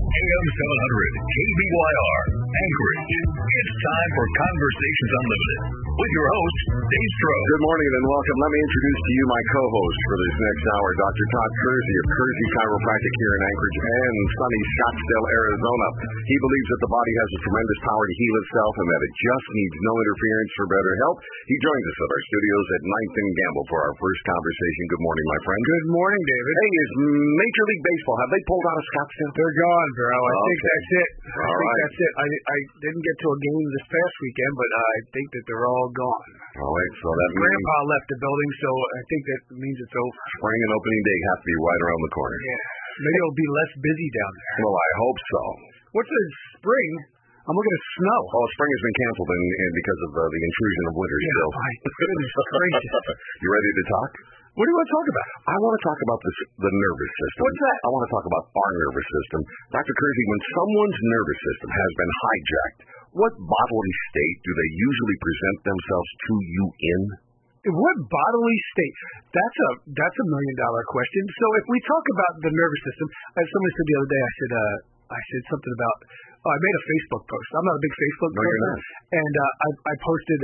AM 700, KBYR, Anchorage. It's time for Conversations Unlimited with your host, Dave Stroh. Good morning and welcome. Let me introduce to you my co-host for this next hour, Dr. Todd Kersey of Kersey Chiropractic here in Anchorage and sunny Scottsdale, Arizona. He believes that the body has a tremendous power to heal itself and that it just needs no interference for better health. He joins us at our studios at 9th and Gamble for our first conversation. Good morning, my friend. Good morning, David. Hey, is Major League Baseball, have they pulled out of Scottsdale? They're gone, bro. I think that's it. That's it. I didn't get to a game this past weekend, but I think that they're all gone. All right, so that means Grandpa left the building, so I think that means it's over. spring and opening day have to be right around the corner. Yeah. Maybe it'll be less busy down there. Well, I hope so. What's the spring? I'm looking at snow. Oh, spring has been canceled and because of the intrusion of winter still. My goodness gracious. You ready to talk? What do you want to talk about? I want to talk about the nervous system. What's that? I want to talk about our nervous system. Dr. Kersey, when someone's nervous system has been hijacked, what bodily state do they usually present themselves to you in? What bodily state? That's $1 million question. So if we talk about the nervous system, as somebody said the other day, I said something about. I made a Facebook post. I'm not a big Facebook person, and I posted.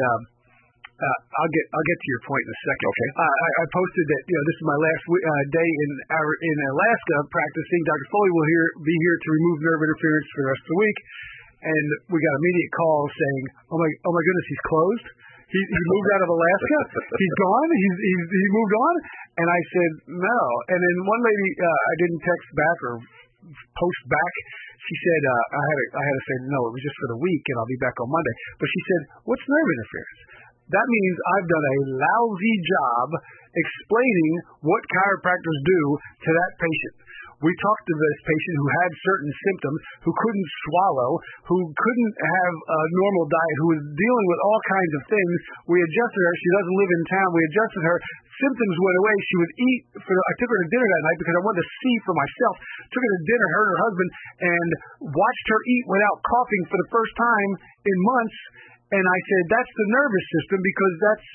I'll get to your point in a second. Okay. I posted that this is my last day in Alaska practicing. Dr. Foley will be here to remove nerve interference for the rest of the week, and we got immediate calls saying, "Oh my goodness, he's closed. He moved out of Alaska. He's gone. He moved on." And I said no. And then one lady, I didn't text back or post back. She said I had to say no. It was just for the week, and I'll be back on Monday. But she said, "What's nerve interference?" That means I've done a lousy job explaining what chiropractors do to that patient. We talked to this patient who had certain symptoms, who couldn't swallow, who couldn't have a normal diet, who was dealing with all kinds of things. We adjusted her. She doesn't live in town. We adjusted her. Symptoms went away. She would eat. I took her to dinner that night because I wanted to see for myself. Took her to dinner, her and her husband, and watched her eat without coughing for the first time in months. And I said, that's the nervous system because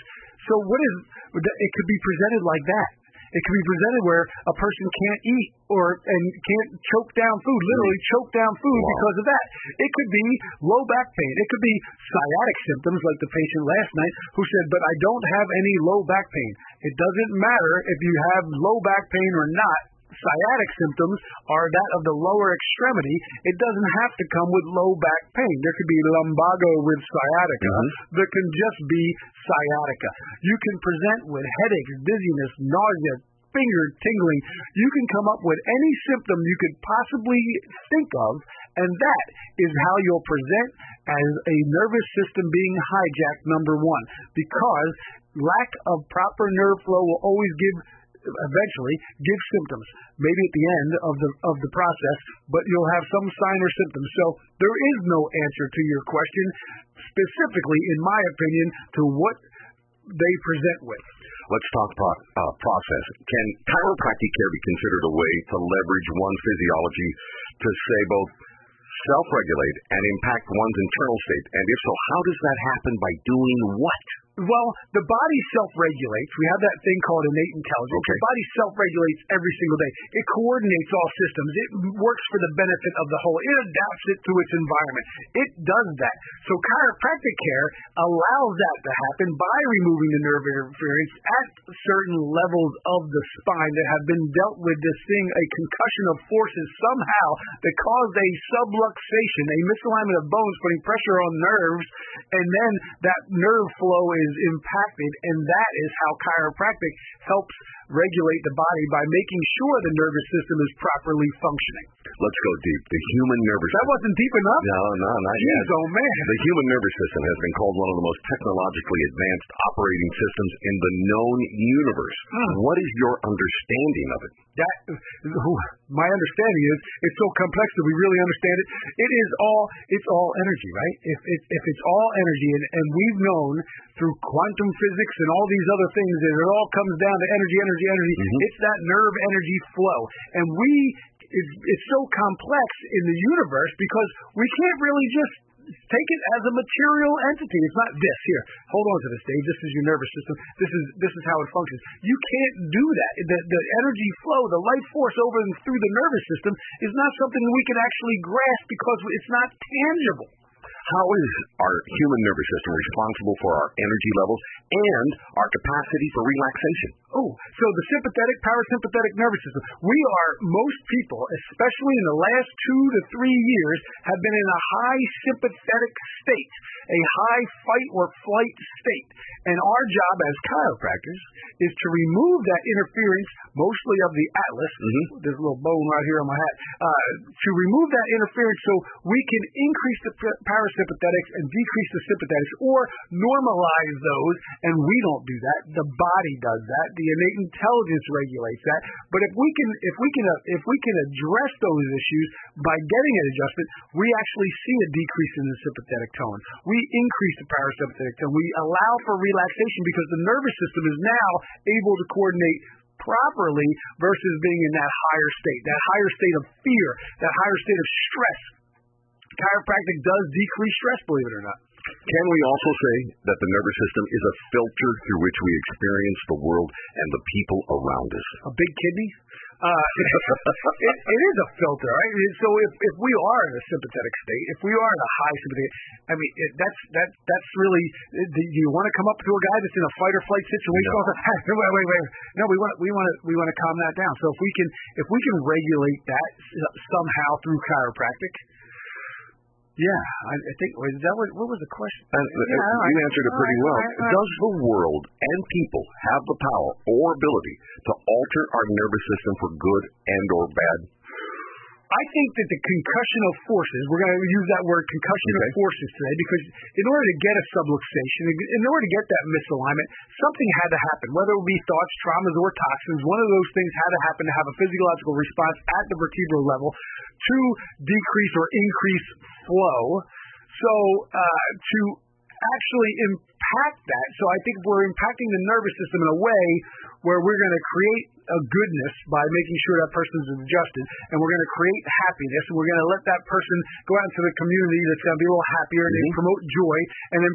it could be presented like that. It could be presented where a person can't eat and can't choke down food, literally choke down food because of that. It could be low back pain. It could be sciatic symptoms like the patient last night who said, but I don't have any low back pain. It doesn't matter if you have low back pain or not. Sciatic symptoms are that of the lower extremity. It doesn't have to come with low back pain. There could be lumbago with sciatica. There can just be sciatica. You can present with headaches, dizziness, nausea, finger tingling. You can come up with any symptom you could possibly think of, and that is how you'll present as a nervous system being hijacked, number one, because lack of proper nerve flow will always eventually give symptoms, maybe at the end of the process, but you'll have some sign or symptom. So there is no answer to your question, specifically, in my opinion, to what they present with. Let's talk process. Can chiropractic care be considered a way to leverage one's physiology to say both self-regulate and impact one's internal state? And if so, how does that happen by doing what? Well, the body self-regulates. We have that thing called innate intelligence. Okay. The body self-regulates every single day. It coordinates all systems. It works for the benefit of the whole. It adapts it to its environment. It does that. So chiropractic care allows that to happen by removing the nerve interference at certain levels of the spine that have been dealt with this thing, a concussion of forces somehow that caused a subluxation, a misalignment of bones putting pressure on nerves, and then that nerve flow is impacted, and that is how chiropractic helps regulate the body by making sure the nervous system is properly functioning. Let's go deep. The human nervous system. That wasn't deep enough? No, not Jeez, yet. oh man. The human nervous system has been called one of the most technologically advanced operating systems in the known universe. What is your understanding of it? My understanding is it's so complex that we really understand it. It's all energy, right? If it's all energy, and we've known through quantum physics and all these other things that it all comes down to energy. It's that nerve energy flow, and it's so complex in the universe because we can't really just take it as a material entity. It's not this. Here, hold on to this, Dave. This is your nervous system. This is how it functions. You can't do that. The energy flow, the life force over and through the nervous system is not something we can actually grasp because it's not tangible. How is our human nervous system responsible for our energy levels and our capacity for relaxation? Oh, so the sympathetic, parasympathetic nervous system. Most people, especially in the last 2 to 3 years, have been in a high sympathetic state, a high fight or flight state. And our job as chiropractors is to remove that interference, mostly of the atlas. There's a little bone right here on my hat. To remove that interference so we can increase the parasympathetics and decrease the sympathetics, or normalize those. And we don't do that. The body does that. The innate intelligence regulates that. But if we can address those issues by getting it adjusted, we actually see a decrease in the sympathetic tone. We increase the parasympathetic tone. We allow for relaxation because the nervous system is now able to coordinate properly versus being in that higher state of fear, that higher state of stress. Chiropractic does decrease stress, believe it or not. Can we also say that the nervous system is a filter through which we experience the world and the people around us? A big kidney? It is a filter, right? So if we are in a sympathetic state, if we are in a high sympathetic, I mean, that's really. Do you want to come up to a guy that's in a fight or flight situation? No. Wait. No, we want to calm that down. So if we can regulate that somehow through chiropractic. Yeah, I think what was the question? You answered it pretty well. Does the world and people have the power or ability to alter our nervous system for good and or bad? I think that the concussional forces, we're going to use that word concussional forces today, because in order to get a subluxation, in order to get that misalignment, something had to happen, whether it be thoughts, traumas, or toxins. One of those things had to happen to have a physiological response at the vertebral level to decrease or increase flow. So to actually impact that, so I think we're impacting the nervous system in a way where we're going to create a goodness by making sure that person is adjusted, and we're going to create happiness, and we're going to let that person go out into the community that's going to be a little happier, and then promote joy, and then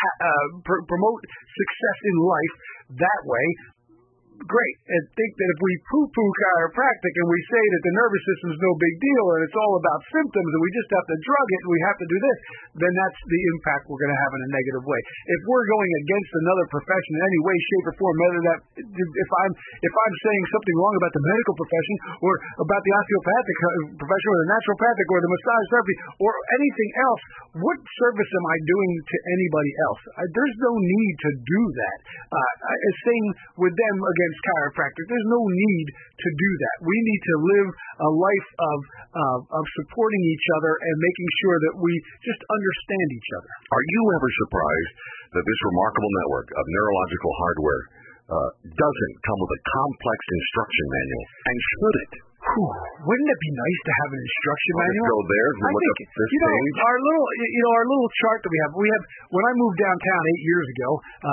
promote success in life that way. Great. And think that if we poo-poo chiropractic and we say that the nervous system is no big deal and it's all about symptoms and we just have to drug it and we have to do this, then that's the impact we're going to have in a negative way. If we're going against another profession in any way, shape, or form, whether that if I'm saying something wrong about the medical profession or about the osteopathic profession or the naturopathic or the massage therapy or anything else, what service am I doing to anybody else? There's no need to do that. Same with them against chiropractic. There's no need to do that. We need to live a life of supporting each other and making sure that we just understand each other. Are you ever surprised that this remarkable network of neurological hardware doesn't come with a complex instruction manual? And should it? Wouldn't it be nice to have an instruction manual? Let's go there. Look up this page. Our little chart that we have. When I moved downtown 8 years ago,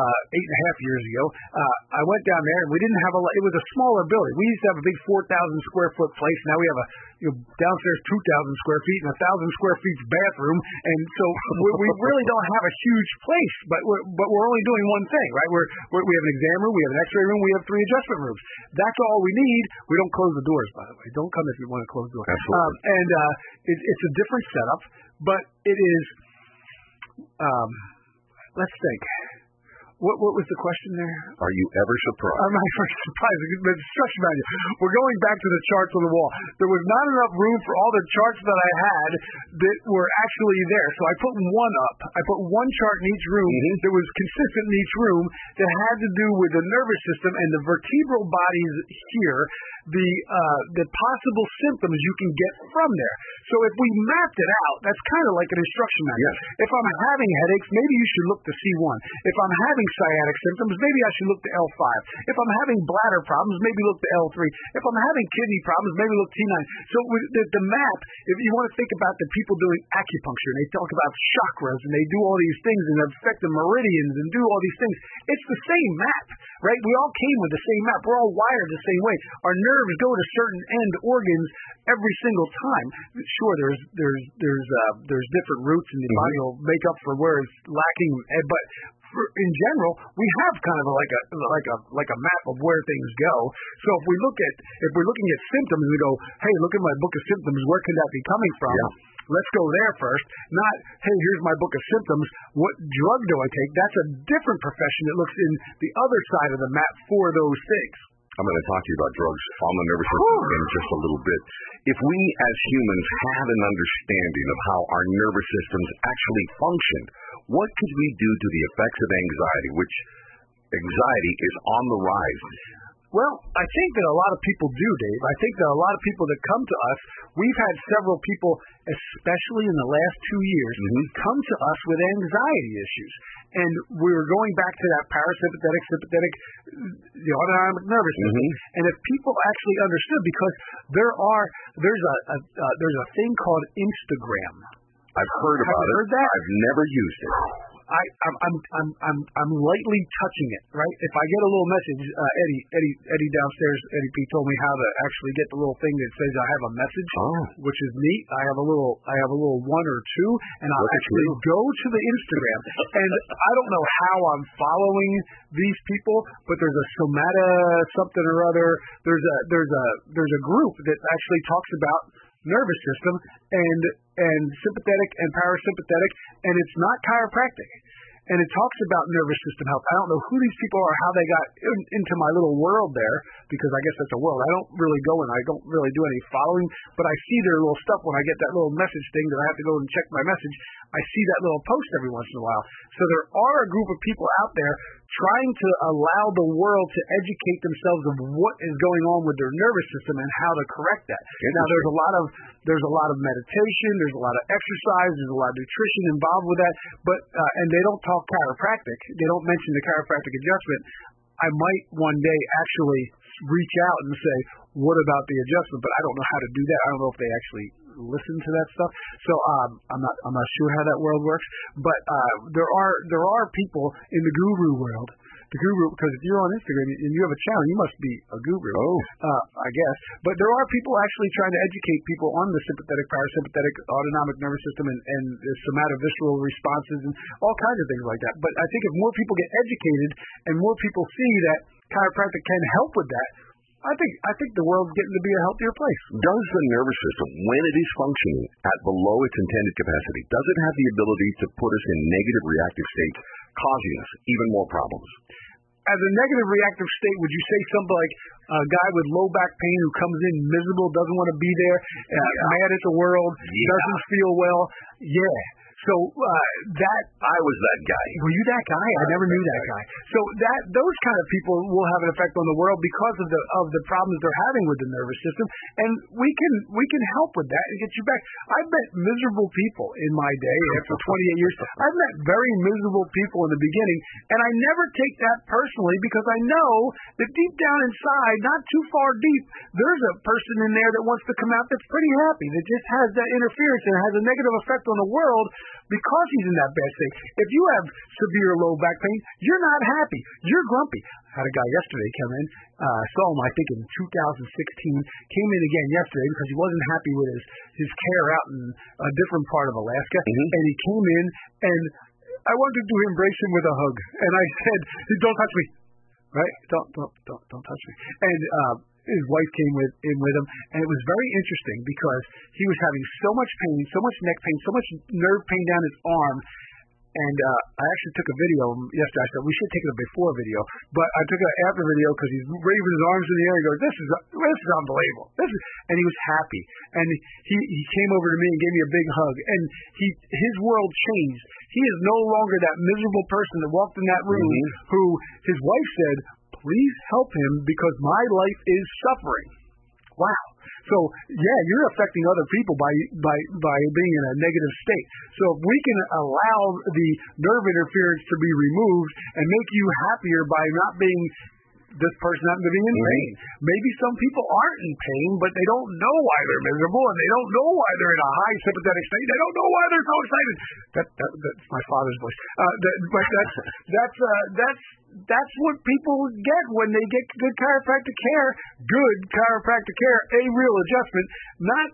8.5 years ago, I went down there and we didn't have it was a smaller building. We used to have a big 4,000 square foot place. Now we have a downstairs 2,000 square feet and 1,000 square feet bathroom, and so we really don't have a huge place. But we're only doing one thing, right? We have an exam room, we have an X-ray room, we have 3 adjustment rooms. That's all we need. We don't close the doors, by the way. Don't come if you want to close the door. Absolutely. It's a different setup, but it is. Let's think. What was the question there? Are you ever surprised? Am I ever surprised? The instruction manual. We're going back to the charts on the wall. There was not enough room for all the charts that I had that were actually there. So I put one up. I put one chart in each room that was consistent in each room that had to do with the nervous system and the vertebral bodies here, the possible symptoms you can get from there. So if we mapped it out, that's kind of like an instruction manual. Yes. If I'm having headaches, maybe you should look to C1. If I'm having sciatic symptoms, maybe I should look to L5. If I'm having bladder problems, maybe look to L3. If I'm having kidney problems, maybe look T9. So the map, if you want to think about the people doing acupuncture, and they talk about chakras, and they do all these things and affect the meridians and do all these things, it's the same map, right? We all came with the same map. We're all wired the same way. Our nerves go to certain end organs every single time. Sure, there's different routes, and the body will make up for where it's lacking. But in general, we have kind of like a map of where things go. So if we're looking at symptoms, we go, hey, look at my book of symptoms. Where can that be coming from? Yeah. Let's go there first. Not, hey, here's my book of symptoms. What drug do I take? That's a different profession that looks in the other side of the map for those things. I'm going to talk to you about drugs on the nervous system in just a little bit. If we as humans had an understanding of how our nervous systems actually function, what could we do to the effects of anxiety, which anxiety is on the rise? Well, I think that a lot of people do, Dave. I think that a lot of people that come to us, we've had several people, especially in the last 2 years, come to us with anxiety issues. And we're going back to that parasympathetic, sympathetic, the autonomic nervous system. And if people actually understood, because there's a thing called Instagram. I've heard about it. Heard that? I've never used it. I'm lightly touching it, right? If I get a little message, Eddie downstairs, Eddie P told me how to actually get the little thing that says I have a message, which is neat. I have a little 1 or 2, and I'll actually go to the Instagram, and I don't know how I'm following these people, but there's a Somata something or other. There's a group that actually talks about nervous system and sympathetic and parasympathetic, and it's not chiropractic. And it talks about nervous system health. I don't know who these people are, how they got into my little world there, because I guess that's a world. I don't really go in. I don't really do any following, but I see their little stuff when I get that little message thing that I have to go and check my message. I see that little post every once in a while. So there are a group of people out there trying to allow the world to educate themselves of what is going on with their nervous system and how to correct that. Now there's a lot of meditation, there's a lot of exercise, there's a lot of nutrition involved with that, but and they don't talk chiropractic. They don't mention the chiropractic adjustment. I might one day actually reach out and say, what about the adjustment? But I don't know how to do that. I don't know if they actually listen to that stuff. So I'm not sure how that world works. But there are people in the guru world. The guru, because if you're on Instagram and you have a channel, you must be a guru. I guess. But there are people actually trying to educate people on the sympathetic, parasympathetic, autonomic nervous system and the somatovisceral responses and all kinds of things like that. But I think if more people get educated and more people see that chiropractic can help with that, I think the world's getting to be a healthier place. Does the nervous system, when it is functioning at below its intended capacity, does it have the ability to put us in negative reactive states, causing us even more problems? As a negative reactive state, would you say something like a guy with low back pain who comes in miserable, doesn't want to be there, mad at the world, doesn't feel well? Yeah. So that I was that guy. Were you that guy? I never knew that guy. So those kind of people will have an effect on the world because of the problems they're having with the nervous system, and we can help with that and get you back. I've met miserable people in my day after 28 years. I've met very miserable people in the beginning, and I never take that personally because I know that deep down inside, not too far deep, there's a person in there that wants to come out that's pretty happy, that just has that interference and has a negative effect on the world. Because he's in that bad state. If you have severe low back pain, you're not happy. You're grumpy. I had a guy yesterday come in, saw him, I think, in 2016, came in again yesterday because he wasn't happy with his care out in a different part of Alaska. And he came in, and I wanted to embrace him with a hug. And I said, don't touch me. Right? Don't touch me. And his wife came in with him, and it was very interesting because he was having so much pain, so much neck pain, so much nerve pain down his arm. And I actually took a video yesterday. I said, we should take a before video. But I took an after video because he's waving his arms in the air. He goes, this is unbelievable. And he was happy. And he came over to me and gave me a big hug. And his world changed. He is no longer that miserable person that walked in that room who his wife said, please help him because my life is suffering. Wow. So, yeah, you're affecting other people by being in a negative state. So if we can allow the nerve interference to be removed and make you happier by not being this person happened to be in pain. Maybe some people aren't in pain, but they don't know why they're miserable, and they don't know why they're in a high sympathetic state. They don't know why they're so excited. That's my father's voice. But that's what people get when they get good chiropractic care. Good chiropractic care, a real adjustment, not.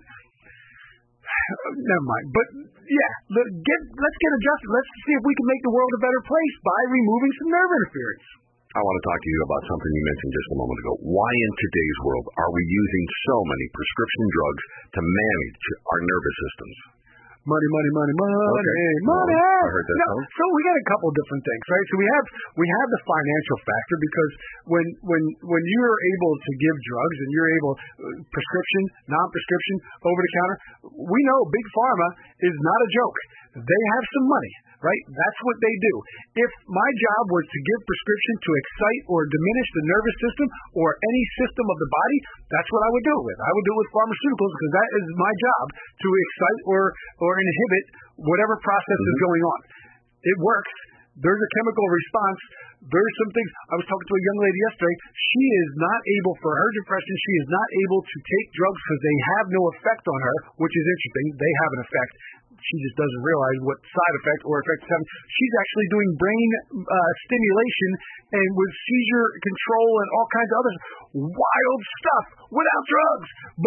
Never mind. But yeah, let's get adjusted. Let's see if we can make the world a better place by removing some nerve interference. I want to talk to you about something you mentioned just a moment ago. Why in today's world are we using so many prescription drugs to manage our nervous systems? Money. Okay. Money. I heard that. No, so we got a couple of different things, right? So we have the financial factor, because when you're able to give drugs and you're able prescription, non-prescription, over the counter, we know big pharma is not a joke. They have some money, right? That's what they do. If my job was to give prescription to excite or diminish the nervous system or any system of the body, that's what I would do it with. I would do it with pharmaceuticals, because that is my job, to excite or inhibit whatever process is going on. It works. There's a chemical response. There's some things. I was talking to a young lady yesterday. She is not able, for her depression, she is not able to take drugs because they have no effect on her, which is interesting. They have an effect. She just doesn't realize what side effect or effects have. She's actually doing brain stimulation and with seizure control and all kinds of other wild stuff without drugs,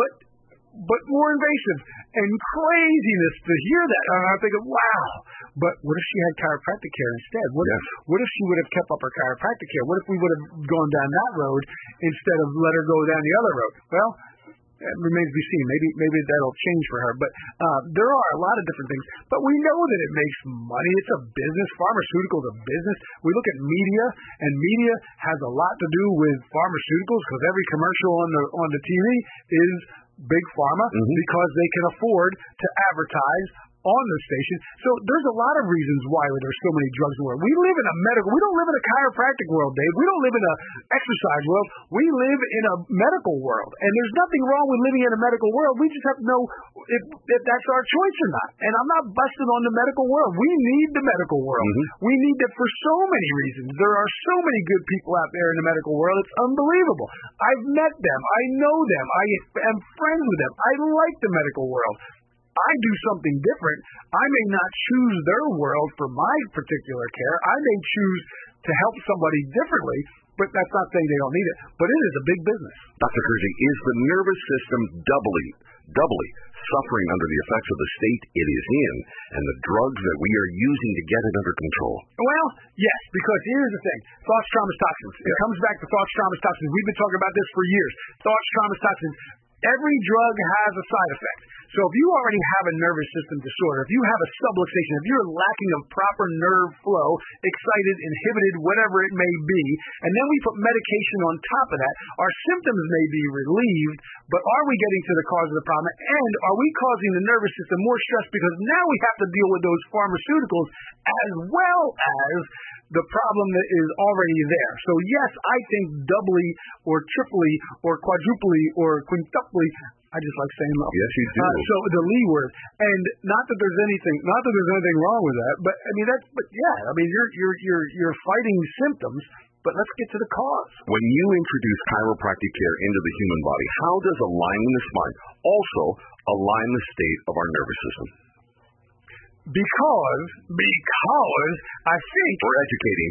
but more invasive and craziness to hear that. And I'm thinking, wow. But what if she had chiropractic care instead? What if she would have kept up her chiropractic care? What if we would have gone down that road instead of let her go down the other road? Well, it remains to be seen. Maybe that'll change for her. But there are a lot of different things. But we know that it makes money. It's a business. Pharmaceuticals are a business. We look at media, and media has a lot to do with pharmaceuticals, because every commercial on the TV is big pharma, because they can afford to advertise on the station. So there's a lot of reasons why there's so many drugs in the world. We don't live in a chiropractic world, Dave. We don't live in a exercise world. We live in a medical world. And there's nothing wrong with living in a medical world. We just have to know if that's our choice or not. And I'm not busting on the medical world. We need the medical world. We need it for so many reasons. There are so many good people out there in the medical world. It's unbelievable. I've met them. I know them. I am friends with them. I like the medical world. I do something different. I may not choose their world for my particular care. I may choose to help somebody differently, but that's not saying they don't need it. But it is a big business. Dr. Kersey, is the nervous system doubly suffering under the effects of the state it is in and the drugs that we are using to get it under control? Well, yes, because here's the thing. Thoughts, traumas, toxins. It comes back to thoughts, traumas, toxins. We've been talking about this for years. Thoughts, traumas, toxins. Every drug has a side effect. So if you already have a nervous system disorder, if you have a subluxation, if you're lacking of proper nerve flow, excited, inhibited, whatever it may be, and then we put medication on top of that, our symptoms may be relieved, but are we getting to the cause of the problem? And are we causing the nervous system more stress because now we have to deal with those pharmaceuticals as well as the problem that is already there. So yes, I think doubly or triply or quadruply or quintuply, I just like saying love. Yes, you do. So the Lee word, and not that there's anything wrong with that, but I mean you're fighting symptoms, but let's get to the cause. When you introduce chiropractic care into the human body, how does aligning the spine also align the state of our nervous system? Because I think we're educating.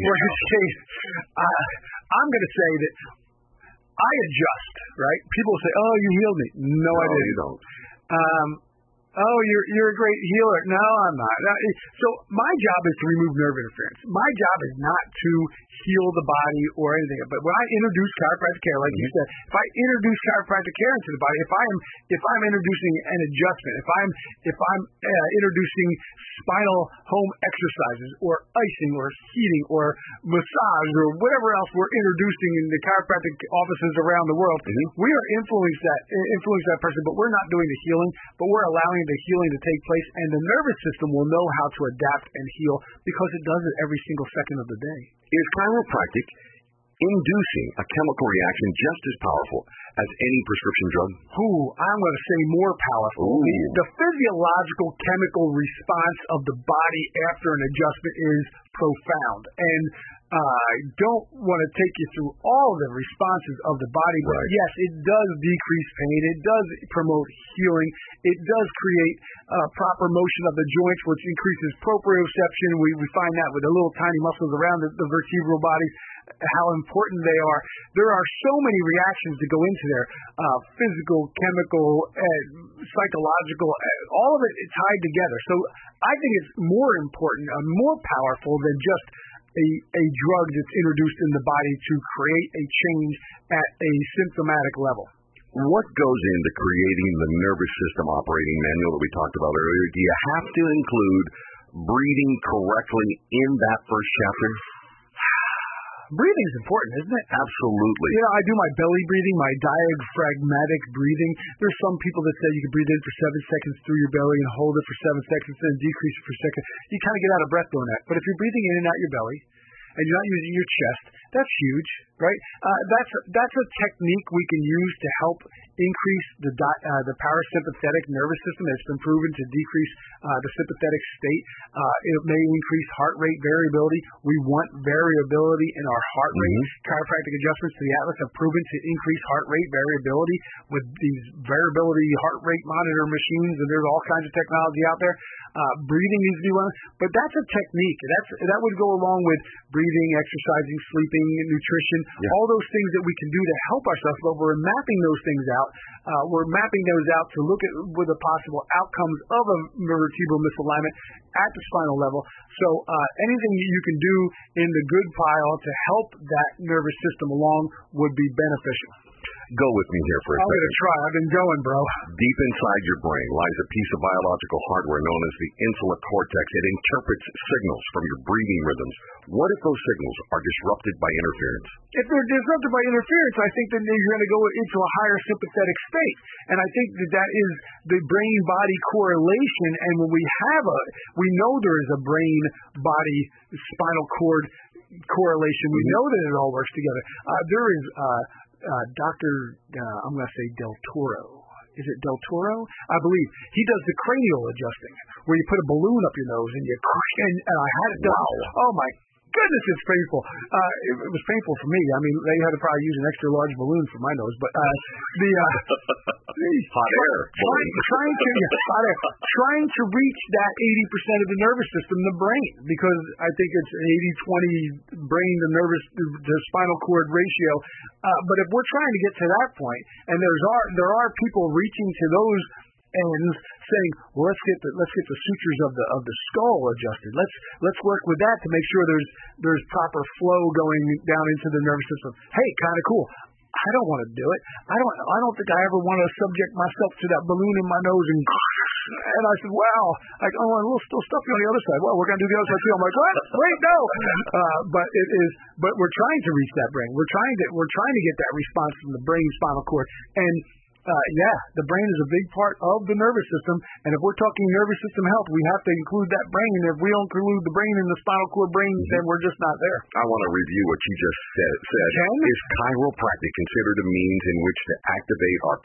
I'm going to say that I adjust, right? People say, "Oh, you healed me." No, I didn't. You don't. Oh, you're a great healer. No, I'm not. So my job is to remove nerve interference. My job is not to heal the body or anything. But when I introduce chiropractic care, like you said, if I introduce chiropractic care into the body, if I'm introducing an adjustment, if I'm introducing spinal home exercises or icing or heating or massage or whatever else we're introducing in the chiropractic offices around the world, we are influence that person, but we're not doing the healing, but we're allowing the healing to take place, and the nervous system will know how to adapt and heal because it does it every single second of the day. Is chiropractic inducing a chemical reaction just as powerful as any prescription drug? I'm going to say more powerful. The physiological chemical response of the body after an adjustment is profound. And I don't want to take you through all the responses of the body, but yes, it does decrease pain. It does promote healing. It does create proper motion of the joints, which increases proprioception. We find that with the little tiny muscles around the vertebral bodies, how important they are. There are so many reactions that go into there, physical, chemical, psychological, all of it tied together. So I think it's more important and more powerful than just a drug that's introduced in the body to create a change at a symptomatic level. What goes into creating the nervous system operating manual that we talked about earlier? Do you have to include breathing correctly in that first chapter? Breathing is important, isn't it? Absolutely. You know, I do my belly breathing, my diaphragmatic breathing. There's some people that say you can breathe in for 7 seconds through your belly and hold it for 7 seconds, then decrease it for a second. You kind of get out of breath doing that. But if you're breathing in and out your belly, and you're not using your chest, that's huge, right? That's a technique we can use to help increase the parasympathetic nervous system. It's been proven to decrease the sympathetic state. It may increase heart rate variability. We want variability in our heart rate. Chiropractic adjustments to the Atlas have proven to increase heart rate variability with these variability heart rate monitor machines, and there's all kinds of technology out there. Breathing needs to be one, but that's a technique. That would go along with breathing, exercising, sleeping, nutrition, all those things that we can do to help ourselves. But we're mapping those things out. We're mapping those out to look at with the possible outcomes of a vertebral misalignment at the spinal level. So anything you can do in the good pile to help that nervous system along would be beneficial. Go with me here for a second. I'm going to try. I've been going, bro. Deep inside your brain lies a piece of biological hardware known as the insula cortex. It interprets signals from your breathing rhythms. What if those signals are disrupted by interference? If they're disrupted by interference, I think that you're going to go into a higher sympathetic state. And I think that is the brain-body correlation. And when we know there is a brain-body spinal cord correlation. We know that it all works together. There is Dr. I'm going to say Del Toro. Is it Del Toro? I believe. He does the cranial adjusting, where you put a balloon up your nose and and I had it done. Wow. Oh my goodness, it's painful. It was painful for me. I mean, they had to probably use an extra large balloon for my nose, but the hot air trying to reach that 80% of the nervous system, the brain, because I think it's an 80-20 brain to spinal cord ratio. But if we're trying to get to that point, and there are people reaching to those ends saying, well, let's get the sutures of the skull adjusted. Let's work with that to make sure there's proper flow going down into the nervous system. Hey, kind of cool. I don't want to do it. I don't think I ever want to subject myself to that balloon in my nose and I said, wow, like, oh, a little still stuffy on the other side. Well, we're going to do the other side too. I'm like, what? Wait, no. But we're trying to reach that brain. We're trying to get that response from the brain spinal cord. And the brain is a big part of the nervous system, and if we're talking nervous system health, we have to include that brain, and if we don't include the brain in the spinal cord brain, then we're just not there. I want to review what you just said. Is chiropractic considered a means in which to activate our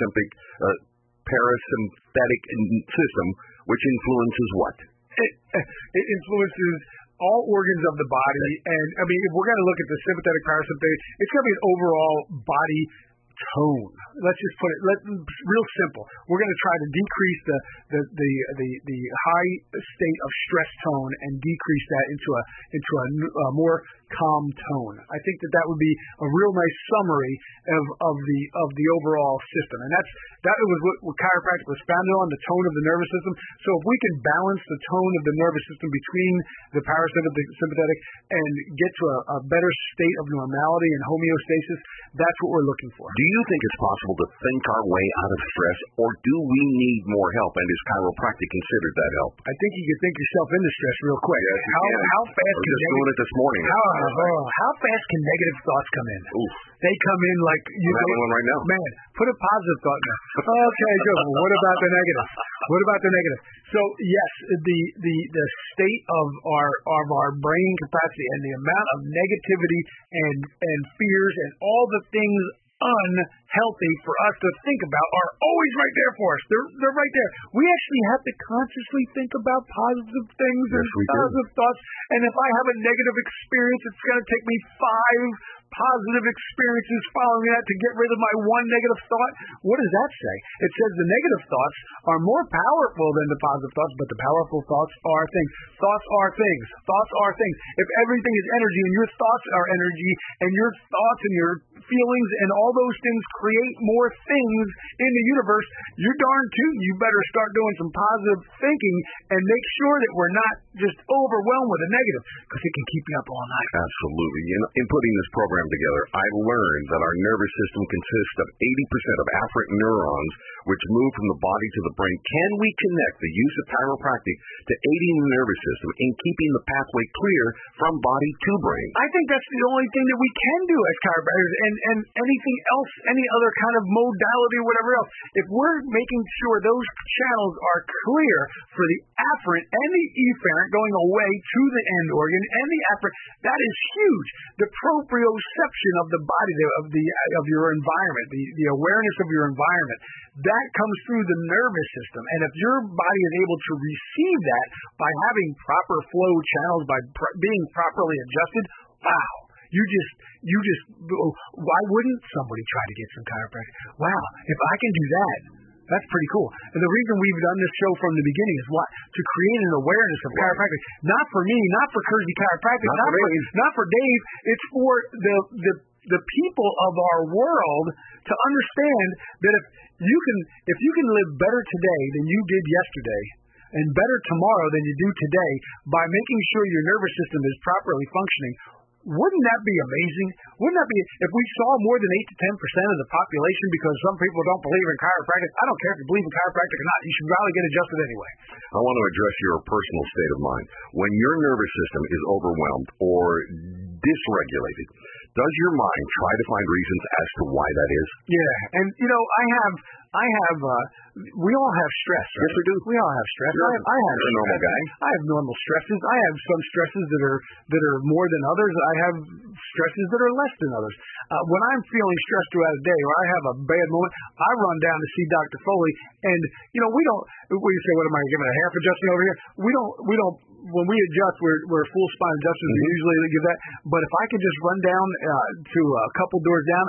parasympathetic system, which influences what? It influences all organs of the body, and I mean, if we're going to look at the sympathetic parasympathetic, it's going to be an overall body tone. Let's just put it real simple. We're going to try to decrease the high state of stress tone and decrease that into a more calm tone. I think that would be a real nice summary of the overall system, and that was what chiropractic was founded on, the tone of the nervous system. So if we can balance the tone of the nervous system between the parasympathetic and get to a better state of normality and homeostasis, that's what we're looking for. Do you think it's possible to think our way out of stress, or do we need more help, and is chiropractic considered that help? I think you can think yourself into stress real quick. Yes, how fast can doing it this morning. How fast can negative thoughts come in? Oof. They come in like I'm having one right now. Man, put a positive thought in there. Okay, good. Well, what about the negative? So yes, the state of our brain capacity and the amount of negativity and fears and all the things unhealthy for us to think about are always right there for us. They're right there. We actually have to consciously think about positive things and positive thoughts. And if I have a negative experience, it's going to take me 5 positive experiences following that to get rid of my one negative thought. What does that say? It says the negative thoughts are more powerful than the positive thoughts, but the powerful thoughts are things. Thoughts are things. Thoughts are things. If everything is energy and your thoughts are energy and your thoughts and your feelings and all those things create more things in the universe, you're darn tootin', you better start doing some positive thinking and make sure that we're not just overwhelmed with the negative, because it can keep you up all night. Absolutely. In putting this program together, I learned that our nervous system consists of 80% of afferent neurons, which move from the body to the brain. Can we connect the use of chiropractic to aiding the nervous system in keeping the pathway clear from body to brain? I think that's the only thing that we can do as chiropractors, and anything else, any other kind of modality or whatever else. If we're making sure those channels are clear for the afferent and the efferent going away to the end organ and the afferent, that is huge. The proprioception of the body, of your environment, the awareness of your environment, that comes through the nervous system. And if your body is able to receive that by having proper flow channels, by being properly adjusted, wow. Why wouldn't somebody try to get some chiropractic? Wow, if I can do that, that's pretty cool. And the reason we've done this show from the beginning is what? To create an awareness of chiropractic. Not for me, not for Kersey Chiropractic, not for Dave. It's for the people of our world to understand that if you can live better today than you did yesterday, and better tomorrow than you do today, by making sure your nervous system is properly functioning, wouldn't that be amazing? Wouldn't that be, if we saw more than 8 to 10% of the population, because some people don't believe in chiropractic. I don't care if you believe in chiropractic or not. You should probably get adjusted anyway. I want to address your personal state of mind. When your nervous system is overwhelmed or dysregulated, does your mind try to find reasons as to why that is? Yeah, and we all have stress. Right? Yes, we do. We all have stress. You're a normal guy. I have normal stresses. I have some stresses that are more than others. I have stresses that are less than others. When I'm feeling stressed throughout the day, or I have a bad moment, I run down to see Dr. Foley. And we don't. We say, what am I giving a half adjustment over here? We don't. When we adjust, we're full spine adjusters. We usually give that. But if I can just run down to a couple doors down,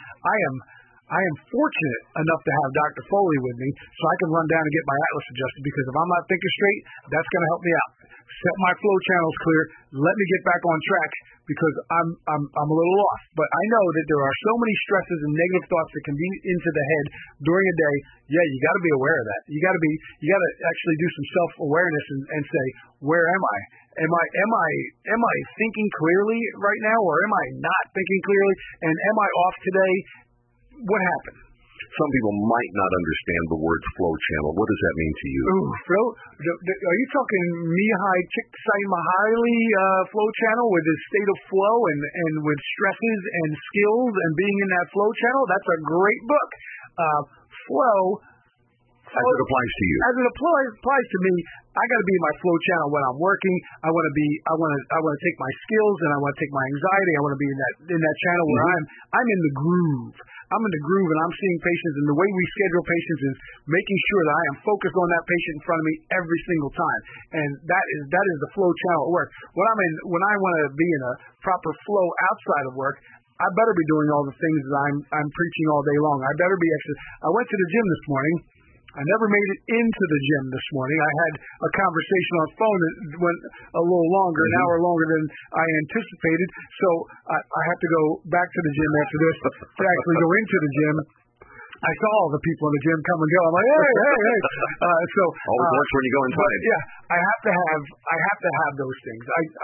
I am fortunate enough to have Dr. Foley with me, so I can run down and get my atlas adjusted, because if I'm not thinking straight, that's going to help me out. Set my flow channels clear, let me get back on track, because I'm a little lost. But I know that there are so many stresses and negative thoughts that can be into the head during a day. Yeah, you got to be aware of that. You got to actually do some self-awareness and say, where am I? Am I thinking clearly right now, or am I not thinking clearly? And am I off today? What happened? Some people might not understand the words flow channel. What does that mean to you? Ooh, flow? Are you talking Mihai Csikszentmihalyi flow channel with his state of flow and with stresses and skills and being in that flow channel? That's a great book. Flow. As it applies to you. As it applies to me, I got to be in my flow channel when I'm working. I want to take my skills and I want to take my anxiety. I want to be in that channel where I'm in the groove. I'm in the groove, and I'm seeing patients, and the way we schedule patients is making sure that I am focused on that patient in front of me every single time. And that is the flow channel at work. When I want to be in a proper flow outside of work, I better be doing all the things that I'm preaching all day long. I better be I went to the gym this morning. I never made it into the gym this morning. I had a conversation on the phone that went a little longer, an hour longer than I anticipated. So I have to go back to the gym after this to actually go into the gym. I saw all the people in the gym come and go. I'm like, hey. So always works when you go inside. Yeah, I have to have those things. I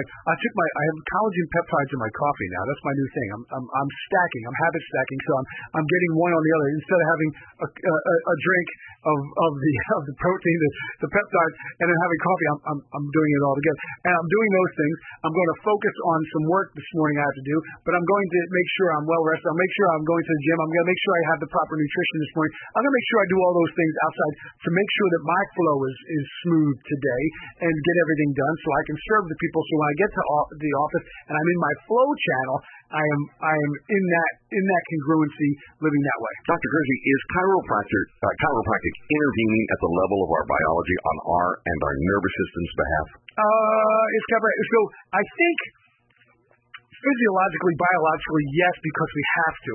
have collagen peptides in my coffee now. That's my new thing. I'm stacking. I'm habit stacking. So I'm getting one on the other instead of having a drink of the protein, the peptides, and then having coffee. I'm doing it all together. And I'm doing those things. I'm going to focus on some work this morning I have to do, but I'm going to make sure I'm well rested. I'll make sure I'm going to the gym. I'm going to make sure I have the proper nutrition this morning. I'm going to make sure I do all those things outside to make sure that my flow is smooth today and get everything done so I can serve the people. So when I get to the office and I'm in my flow channel, I am in that congruency, living that way. Dr. Kersey, is chiropractic intervening at the level of our biology on our and our nervous system's behalf? It's chiropractic. So I think physiologically, biologically, yes, because we have to.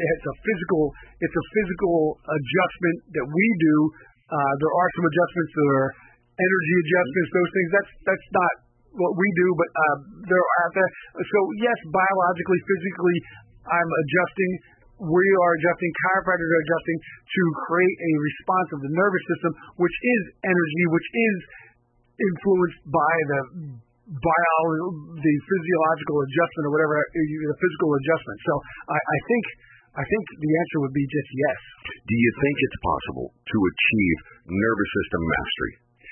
It's a physical adjustment that we do. There are some adjustments that are energy adjustments, those things. That's not what we do, but there are out there. So yes, biologically, physically, I'm adjusting. We are adjusting. Chiropractors are adjusting to create a response of the nervous system, which is energy, which is influenced by the physiological adjustment or whatever, the physical adjustment. So I think the answer would be just yes. Do you think it's possible to achieve nervous system mastery?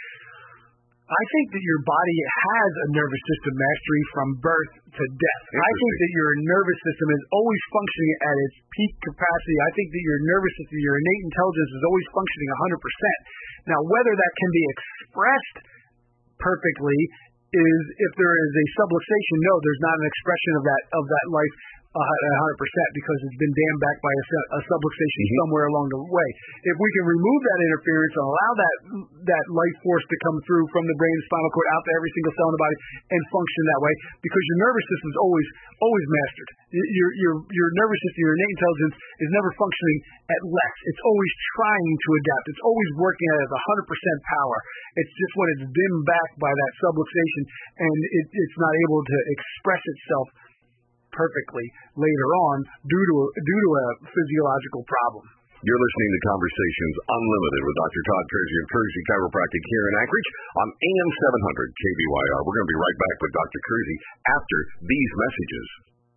I think that your body has a nervous system mastery from birth to death. I think that your nervous system is always functioning at its peak capacity. I think that your nervous system, your innate intelligence is always functioning 100%. Now, whether that can be expressed perfectly is if there is a subluxation. No, there's not an expression of that life 100% because it's been dammed back by a subluxation somewhere along the way. If we can remove that interference and allow that life force to come through from the brain and spinal cord out to every single cell in the body and function that way, because your nervous system is always mastered. Your nervous system, your innate intelligence is never functioning at less. It's always trying to adapt. It's always working at its 100% power. It's just when it's dimmed back by that subluxation and it's not able to express itself perfectly later on due to a physiological problem. You're listening to Conversations Unlimited with Dr. Todd Kersey of Kersey Chiropractic here in Anchorage on AM 700 KBYR. We're going to be right back with Dr. Kersey after these messages.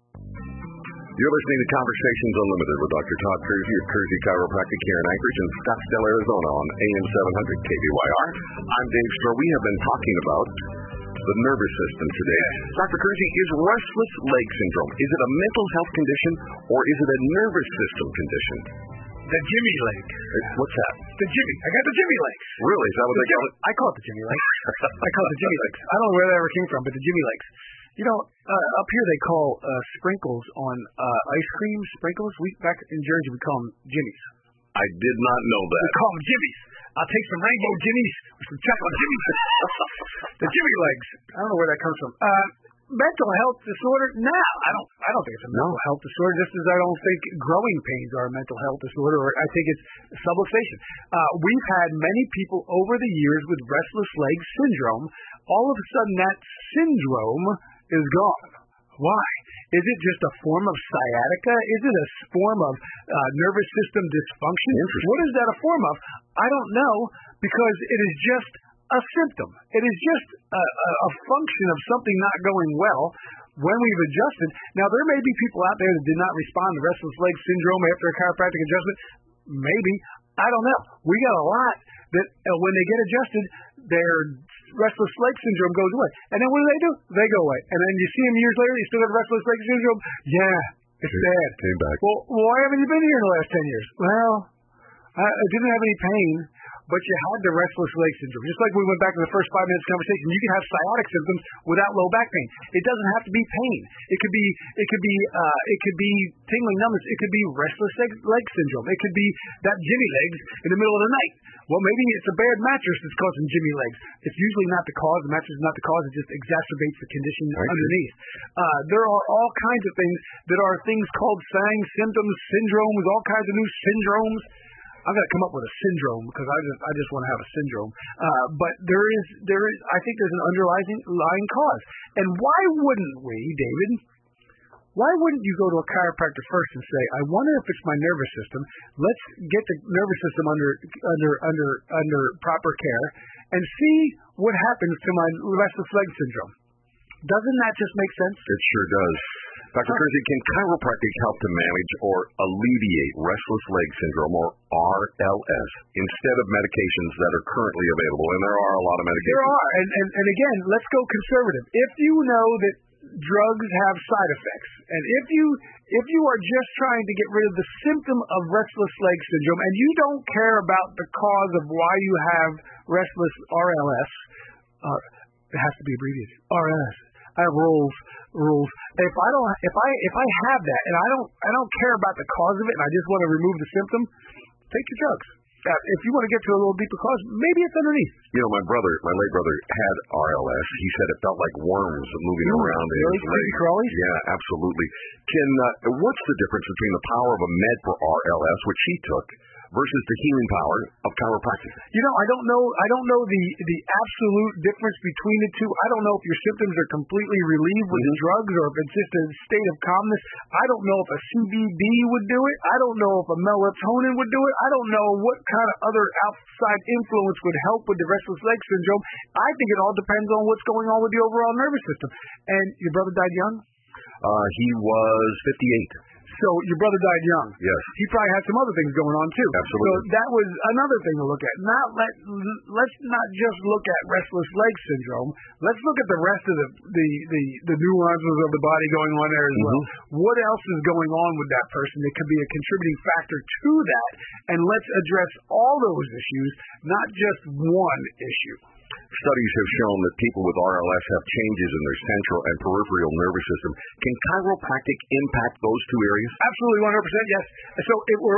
You're listening to Conversations Unlimited with Dr. Todd Kersey of Kersey Chiropractic here in Anchorage and Scottsdale, Arizona on AM 700 KBYR. I'm Dave Stroh. We have been talking about the nervous system today. Dr. Kersey, is restless leg syndrome, is it a mental health condition or is it a nervous system condition? The Jimmy leg. What's that? The Jimmy. I got the Jimmy legs. Really? Is that what they call it? I call it the Jimmy legs. I call it the Jimmy legs. I don't know where that ever came from, but the Jimmy legs. You know, up here they call sprinkles on ice cream sprinkles. Back in Jersey we call them Jimmies. I did not know that. We call them Jimmies. I'll take some rainbow Jimmies with some chocolate Jimmies. The Jimmy legs. I don't know where that comes from. Mental health disorder? No, I don't think it's a mental health disorder. Just as I don't think growing pains are a mental health disorder. Or I think it's subluxation. We've had many people over the years with restless leg syndrome. All of a sudden, that syndrome is gone. Why? Is it just a form of sciatica? Is it a form of nervous system dysfunction? What is that a form of? I don't know, because it is just a symptom. It is just a function of something not going well when we've adjusted. Now, there may be people out there that did not respond to restless leg syndrome after a chiropractic adjustment. Maybe. I don't know. We got a lot that when they get adjusted, their restless leg syndrome goes away. And then what do? They go away. And then you see them years later, you still got restless leg syndrome. Yeah, it's bad. Came back. Well, why haven't you been here in the last 10 years? Well, I didn't have any pain, but you had the restless leg syndrome. Just like we went back to the first 5 minutes conversation, you can have sciatic symptoms without low back pain. It doesn't have to be pain. It could be tingling numbness. It could be restless leg syndrome. It could be that Jimmy legs in the middle of the night. Well, maybe it's a bad mattress that's causing Jimmy legs. It's usually not the cause. The mattress is not the cause. It just exacerbates the condition underneath. There are all kinds of things that are things called signs, symptoms, syndromes, all kinds of new syndromes. I'm going to come up with a syndrome because I just want to have a syndrome. But there is I think there's an underlying cause. And why wouldn't we, David? Why wouldn't you go to a chiropractor first and say, I wonder if it's my nervous system. Let's get the nervous system under proper care and see what happens to my restless leg syndrome. Doesn't that just make sense? It sure does. Dr. Kersey, can chiropractic help to manage or alleviate restless leg syndrome, or RLS, instead of medications that are currently available? And there are a lot of medications. There are. And again, let's go conservative. If you know that drugs have side effects. And if you are just trying to get rid of the symptom of restless leg syndrome and you don't care about the cause of why you have restless RLS, it has to be abbreviated, RLS. I have rules. If I have that and I don't care about the cause of it and I just want to remove the symptom, take your drugs. If you want to get to a little deeper cause, maybe it's underneath. You know, my late brother had RLS. He said it felt like worms moving around in his legs. Crawlies? Yeah, absolutely. What's the difference between the power of a med for RLS, which he took, versus the healing power of chiropractic? You know, I don't know the absolute difference between the two. I don't know if your symptoms are completely relieved with the drugs or if it's just a state of calmness. I don't know if a CBD would do it. I don't know if a melatonin would do it. I don't know what kind of other outside influence would help with the restless leg syndrome. I think it all depends on what's going on with the overall nervous system. And your brother died young? He was 58. So your brother died young. Yes. He probably had some other things going on too. Absolutely. So that was another thing to look at. Let's not just look at restless leg syndrome. Let's look at the rest of the nuances of the body going on there as well. What else is going on with that person that could be a contributing factor to that? And let's address all those issues, not just one issue. Studies have shown that people with RLS have changes in their central and peripheral nervous system. Can chiropractic impact those two areas? Absolutely, 100%, yes. So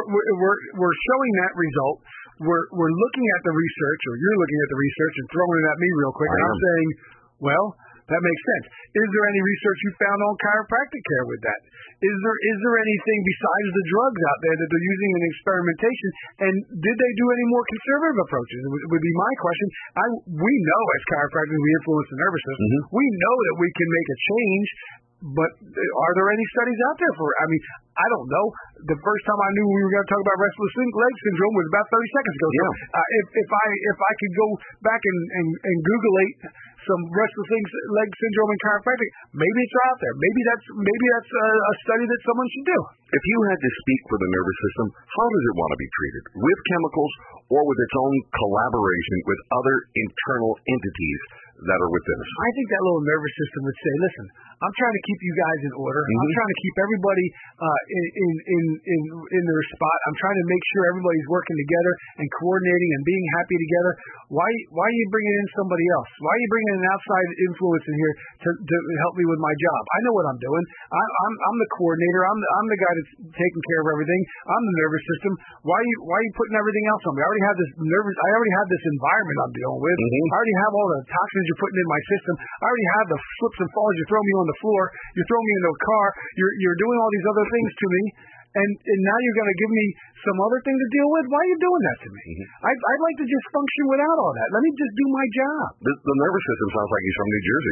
we're showing that result. We're looking at the research, or you're looking at the research and throwing it at me real quick, and I'm saying, well, that makes sense. Is there any research you found on chiropractic care with that? Is there anything besides the drugs out there that they're using in experimentation? And did they do any more conservative approaches? Would be my question. We know as chiropractors we influence the nervous system. We know that we can make a change, but are there any studies out there for it? I mean, I don't know. The first time I knew we were going to talk about restless leg syndrome was about 30 seconds ago. Yeah. So if I could go back and Google-ate some restless leg syndrome in chiropractic, maybe it's out there. Maybe that's a study that someone should do. If you had to speak for the nervous system, how does it want to be treated? With chemicals or with its own collaboration with other internal entities that are within us? I think that little nervous system would say, listen, I'm trying to keep you guys in order. I'm trying to keep everybody in their spot. I'm trying to make sure everybody's working together and coordinating and being happy together. Why are you bringing in somebody else? Why are you bringing an outside influence in here to help me with my job? I know what I'm doing. I'm the coordinator. I'm the guy that's taking care of everything. I'm the nervous system. Why are you putting everything else on me? I already have this environment I'm dealing with. I already have all the toxins you're putting in my system. I already have the slips and falls. You throw me on the floor. You throw me into a car. You're doing all these other things to me. And now you're going to give me some other thing to deal with? Why are you doing that to me? I'd like to just function without all that. Let me just do my job. The nervous system sounds like he's from New Jersey.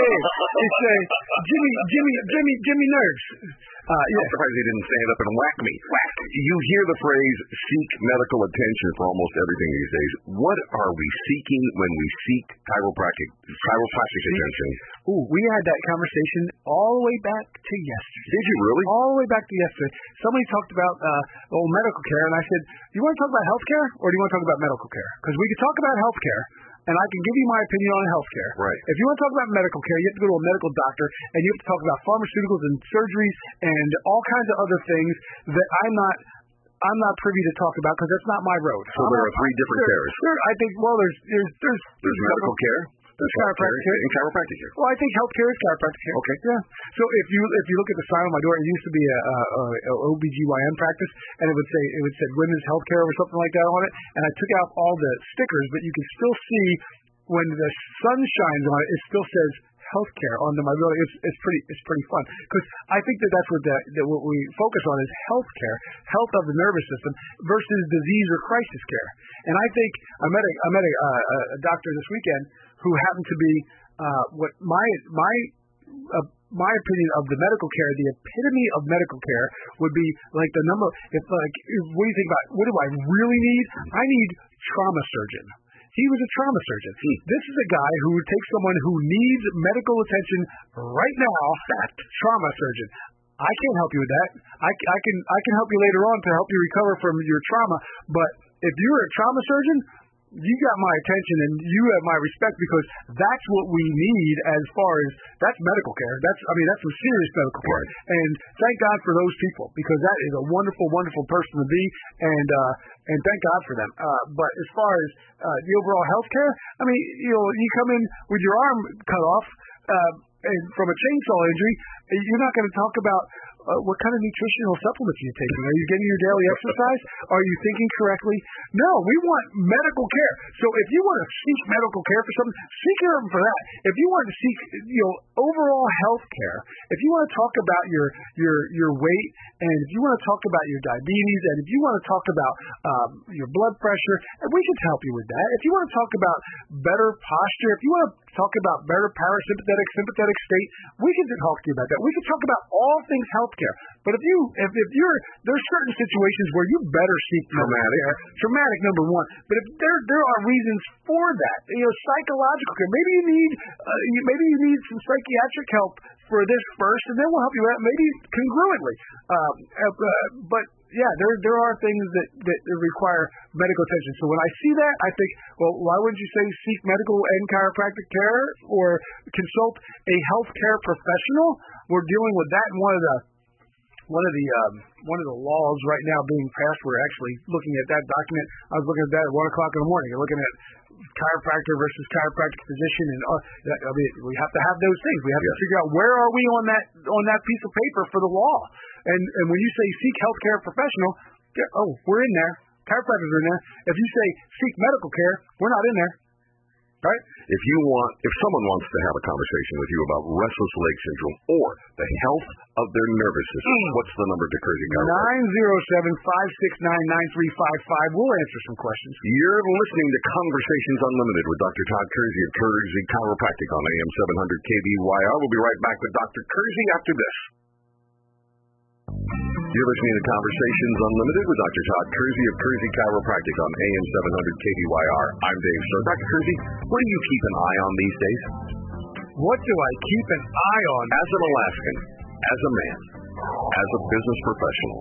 It's Jimmy Nerves. I'm surprised he didn't stand up and whack me. Whack. You hear the phrase, seek medical attention for almost everything these days. What are we seeking when we seek chiropractic attention? Ooh, we had that conversation all the way back to yesterday. Did you really? All the way back to yesterday. Somebody talked about medical care, and I said, do you want to talk about health care, or do you want to talk about medical care? Because we could talk about health care, and I can give you my opinion on healthcare. Right. If you want to talk about medical care, you have to go to a medical doctor, and you have to talk about pharmaceuticals and surgeries and all kinds of other things that I'm not privy to talk about because that's not my road. So there are three different cares. I think there's medical care. There's chiropractic care. And chiropractic care. Well, I think healthcare is chiropractic care. Okay. Yeah. So if you look at the sign on my door, it used to be a OBGYN practice, and it would say women's healthcare or something like that on it. And I took out all the stickers, but you can still see when the sun shines on it, it still says healthcare on my building. It's pretty fun because I think that's what we focus on is healthcare, health of the nervous system versus disease or crisis care. And I think I met a doctor this weekend who happened to be what my opinion of the medical care, the epitome of medical care would be like the number. If what do you think about? What do I really need? I need trauma surgeon. He was a trauma surgeon. This is a guy who would take someone who needs medical attention right now. Trauma surgeon. I can't help you with that. I can help you later on to help you recover from your trauma. But if you're a trauma surgeon, you got my attention and you have my respect because that's what we need as far as that's medical care. That's some serious medical care. Right. And thank God for those people because that is a wonderful, wonderful person to be and thank God for them. But as far as the overall health care, you come in with your arm cut off and from a chainsaw injury, you're not going to talk about what kind of nutritional supplements you're taking. Are you getting your daily exercise? Are you thinking correctly? No, we want medical care. So if you want to seek medical care for something, seek them for that. If you want to seek, overall health care, if you want to talk about your weight, and if you want to talk about your diabetes, and if you want to talk about your blood pressure, we can help you with that. If you want to talk about better posture, if you want to talk about better parasympathetic, sympathetic state, we can talk to you about that. We can talk about all things healthcare. But if there's certain situations where you better seek traumatic number one. But if there are reasons for that, psychological care. Maybe you need some psychiatric help for this first, and then we'll help you out maybe congruently. But yeah, there are things that require medical attention. So when I see that, I think, well, why wouldn't you say seek medical and chiropractic care or consult a healthcare professional? We're dealing with that in one of the laws right now being passed. We're actually looking at that document. I was looking at that at 1:00 in the morning. We're looking at chiropractor versus chiropractic physician, and we have to have those things. We have to figure out where are we on that piece of paper for the law. And when you say seek healthcare professional, we're in there. Chiropractors are in there. If you say seek medical care, we're not in there. Right? If someone wants to have a conversation with you about restless leg syndrome or the health of their nervous system, what's the number to Kersey Chiropractic? 907-569-9355. We'll answer some questions. You're listening to Conversations Unlimited with Dr. Todd Kersey of Kersey Chiropractic on AM 700 KBYR. We'll be right back with Dr. Kersey after this. You're listening to Conversations Unlimited with Dr. Todd Kersey of Kersey Chiropractic on AM 700 KBYR. I'm Dave Stern. Dr. Kersey, what do you keep an eye on these days? What do I keep an eye on? As an Alaskan, as a man, as a business professional,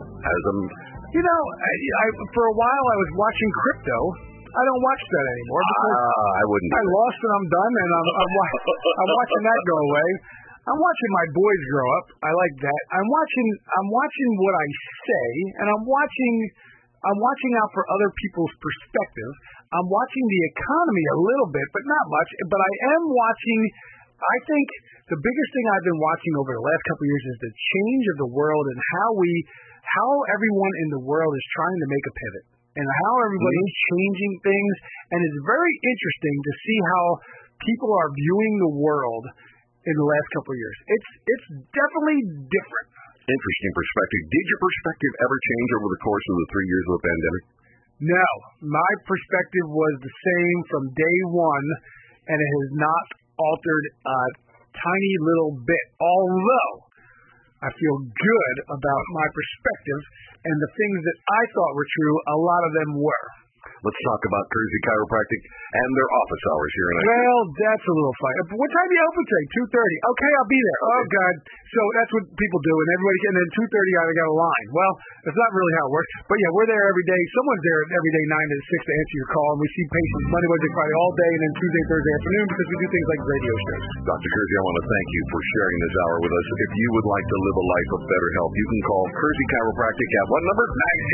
for a while I was watching crypto. I don't watch that anymore. I wouldn't. I lost and I'm done, and I'm watching that go away. I'm watching my boys grow up. I like that. I'm watching what I say, and I'm watching out for other people's perspective. I'm watching the economy a little bit, but not much. But I am watching. I think the biggest thing I've been watching over the last couple of years is the change of the world and how everyone in the world is trying to make a pivot and how everybody's changing things. And it's very interesting to see how people are viewing the world in the last couple of years. It's definitely different. Interesting perspective. Did your perspective ever change over the course of the 3 years of the pandemic? No. My perspective was the same from day one, and it has not altered a tiny little bit. Although I feel good about my perspective, and the things that I thought were true, a lot of them were. Let's talk about Kersey Chiropractic and their office hours here in Anchorage. Well, that's a little fight. What time do you open today? 2:30. Okay, I'll be there. Oh, God. So that's what people do, and then 2:30 I got a line. Well, that's not really how it works. But yeah, we're there every day. Someone's there every day 9 to 6 to answer your call, and we see patients Monday, Wednesday, Friday all day, and then Tuesday, Thursday afternoon because we do things like radio shows. Dr. Kersey, I want to thank you for sharing this hour with us. If you would like to live a life of better health, you can call Kersey Chiropractic at what number?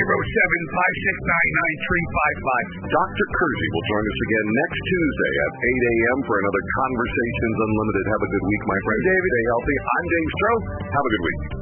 907-569-9355. Dr. Kersey will join us again next Tuesday at 8 a.m. for another Conversations Unlimited. Have a good week, my friend. David, stay healthy. I'm Dave Stroh. Have a good week.